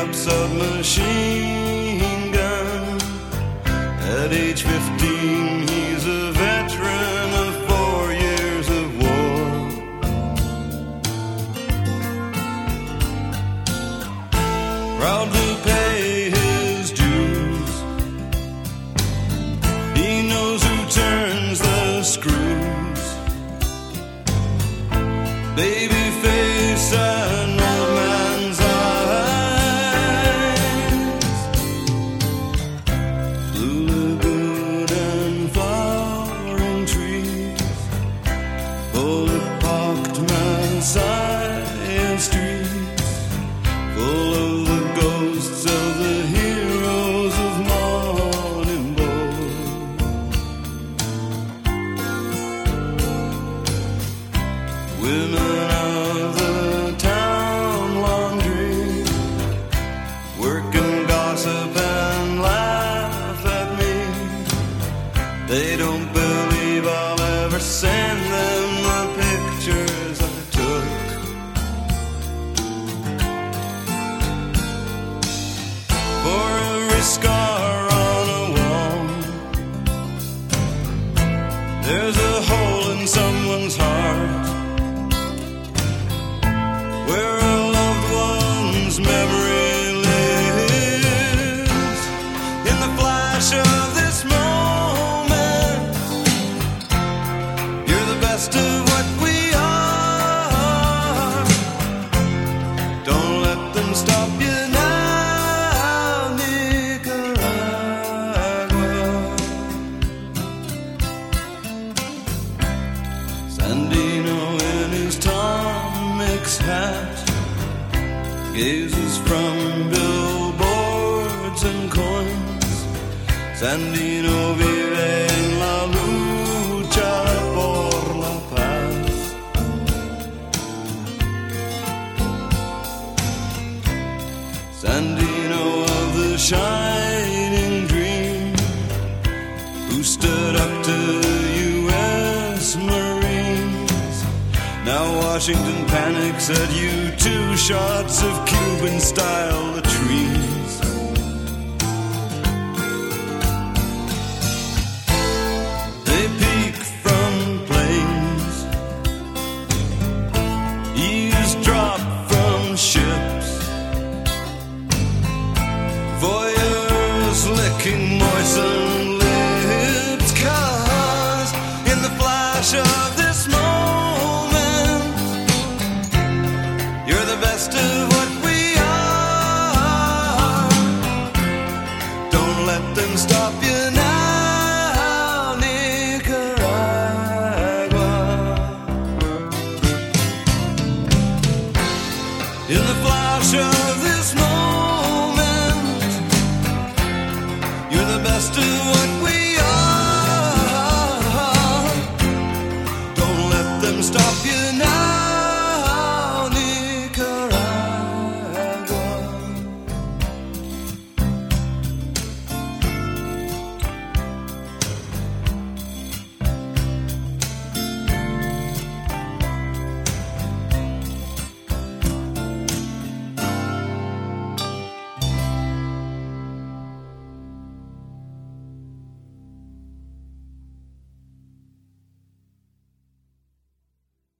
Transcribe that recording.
beat-up submachine gun. At age 15, he's a veteran of 4 years of war. Proud to pay his dues, he knows who turns the screws. Baby face and old man's eyes, blue lagoon and flowering trees, bullet-pocked Messiah streets, full of the ghosts of the heroes of Morning Bow. Women of the town laundry work and gossip and laugh at me. They don't believe I'll ever send them the pictures I took. For every scar on a wall, there's a hole in someone's heart, where a loved one's memory lives. In the flash of this moment, you're the best of what we are. Don't let them stop you now, Nicaragua. Sandino in his Tom Mix hat gazes from billboards and coins. Sandino vive en la lucha por la paz. Sandino of the shining dream, who stood up to the U.S. Marines. Now Washington panics at U-2 shots of Cuban-style latrines. They peek from planes, eavesdrop from ships, voyeurs licking moistened lips. 'Cause in the flash of this moment, you're the best of what we are. Don't let them stop you now, Nicaragua. In the flash of this